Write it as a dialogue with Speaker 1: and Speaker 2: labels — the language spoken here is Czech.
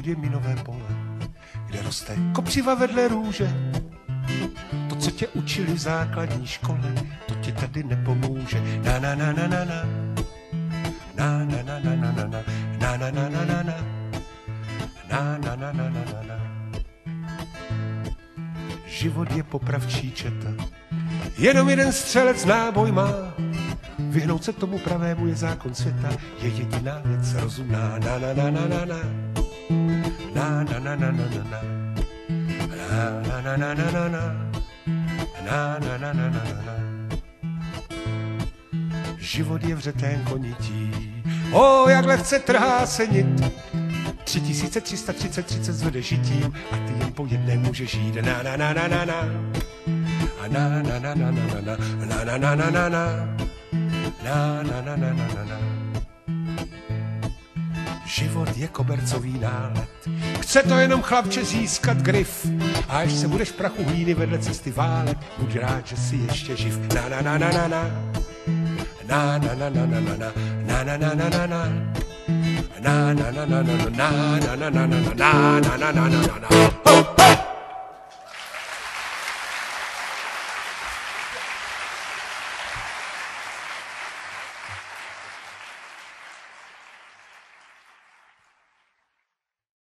Speaker 1: život je minové pole, kde roste kopřiva vedle růže. To, co tě učili v základní škole, to ti tady nepomůže. Na na na na na na. Na na na na na na na. Na na na na na na. Na na na na na na na. Život je popravčí četa. Jenom jeden střelec náboj má. Vyhnout se tomu pravému je zákon světa. Je jediná věc rozumná. Na na na na na na. Na na na na na na na. Na na na na na na. Na na na na na na. Život je vřetén konití. O, jak lehce trhá se nit. 3330 zvede žitím a ty jen po jedné můžeš žít. Na na na na na na. A na na na na na na na na na na na na. Na na na na na na na. Život je kobercový nálet. Chce to jenom chlapče získat grif. A až se budeš v prachu hlíny vedle cesty válet, buď rád, že jsi ještě živ. Na na na na na na. Na na na na na na na. Na na na na na na. Na na na na na na na na na na na na na na na na.